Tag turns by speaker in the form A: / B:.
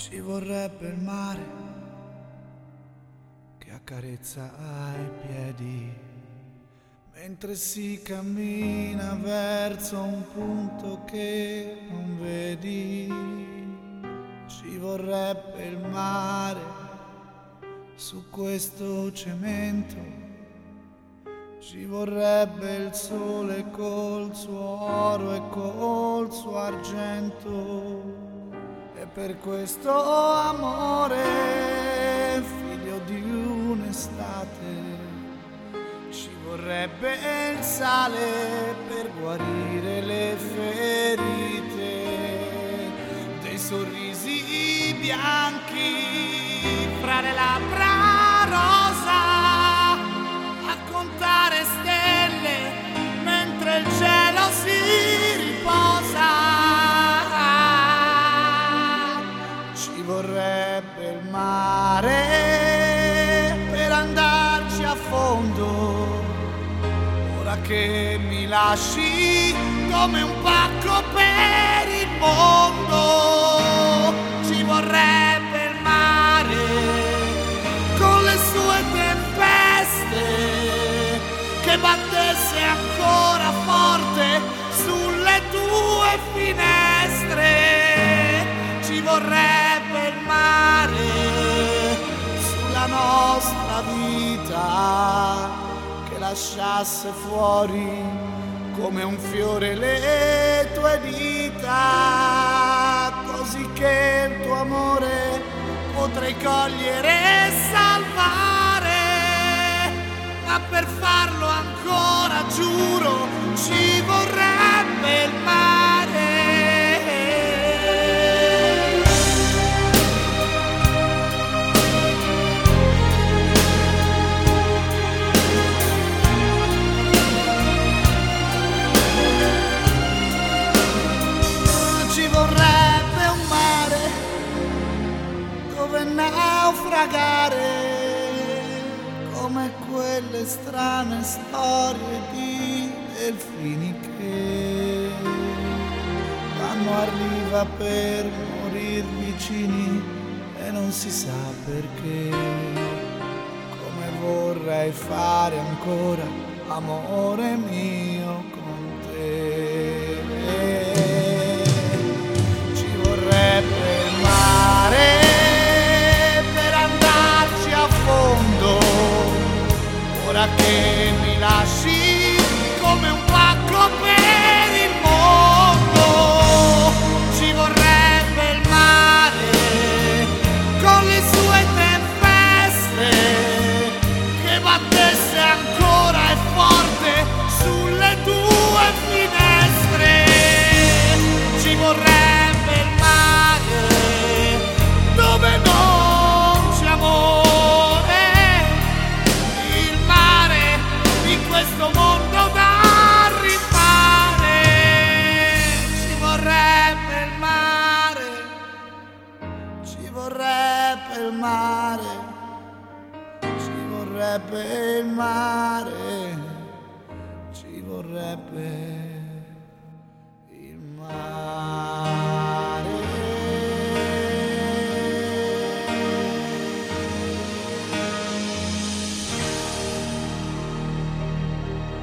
A: Ci vorrebbe il mare che accarezza ai piedi mentre si cammina verso un punto che non vedi. Ci vorrebbe il mare su questo cemento. Ci vorrebbe il sole col suo oro e col suo argento. E per questo amore, figlio di un'estate, ci vorrebbe il sale per guarire le ferite, dei sorrisi bianchi fra le labbra rosa, a contare stelle mentre il cielo si riposa. Ci vorrebbe il mare per andarci a fondo, ora che mi lasci come un pacco per il mondo. Ci vorrebbe il mare con le sue tempeste, che battesse ancora forte sulle tue finestre. Ci vorrebbe il mare sulla nostra vita, che lasciasse fuori come un fiore le tue dita, così che il tuo amore potrei cogliere e salvare. Ma per farlo ancora, giuro, ci vorrebbe il mare. Ci vorrebbe un mare dove naufragare, come quelle strane storie di delfini che vanno a riva per morir vicini e non si sa perché. Come vorrei fare ancora, amore mio, con te. Ci vorrebbe il mare per andarci a fondo, ora che mi lasci come un pacco per il mondo. Ci vorrebbe il mare con le sue tempeste, che battesse ancora e forte sulle tue finestre. Ci vorrebbe il mare dove non c'è amore, il mare in questo mondo da rifare. Ci vorrebbe il mare, ci vorrebbe il mare, ci vorrebbe il mare, ci vorrebbe il mare.